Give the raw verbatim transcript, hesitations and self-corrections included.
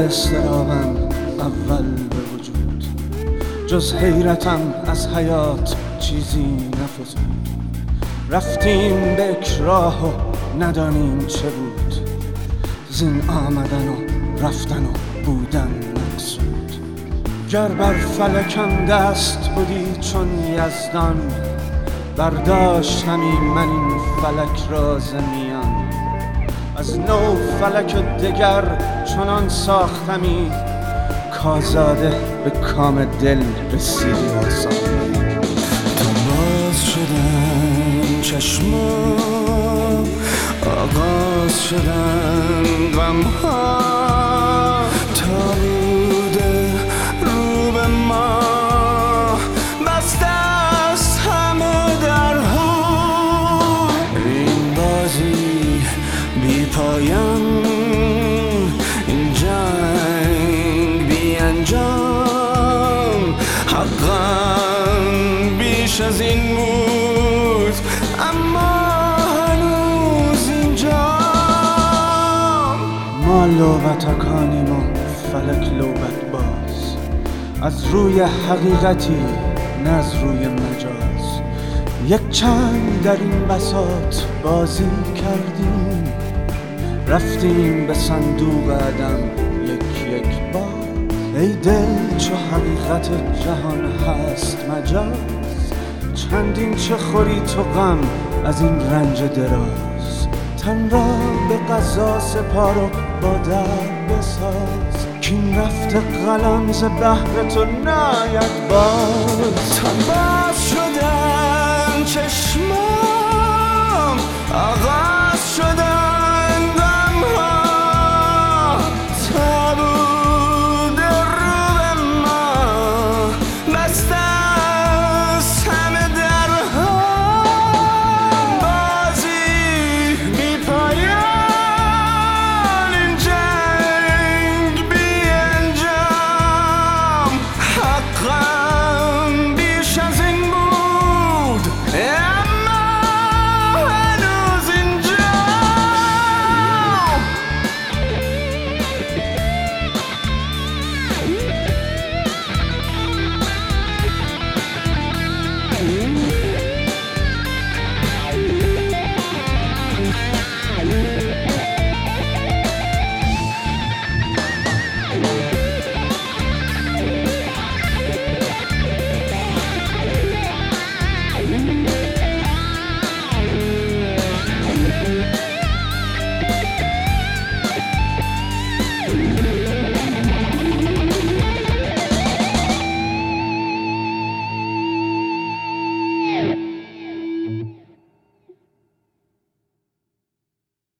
استرابم اول به وجود، جز حیرتم از حیات چیزی نفزود. رفتیم به اکراه و ندانیم چه بود، زین آمدن و رفتن و بودن مقصود. گر بر فلکم دست بودی چون یزدان، برداشتمی من این فلک را ز میان. از نو فلک دگر چنان ساختمی، کازاده به کام دل رسیدی آسان. تا باز شدن چشما، آغاز شدن غمها، تا بوده رو به ما بسته است همه درها. این بازی بی پایان، این جنگ بی انجام، حقا بیش از این بود اما هنوز اینجا. ما لوبتکانیم و فلک لوبت باز، از روی حقیقتی نه از روی مجاز. یک چند در این بساط بازی کردیم، رفتیم به صندوق عدم یک یک بار. ای دل چو حقیقت جهان هست مجاز، چندین چه خوری تو غم از این رنج دراز. تن را به قضا سپار و با درد بساز، کین رفت قلم ز بحر تو ناید باز.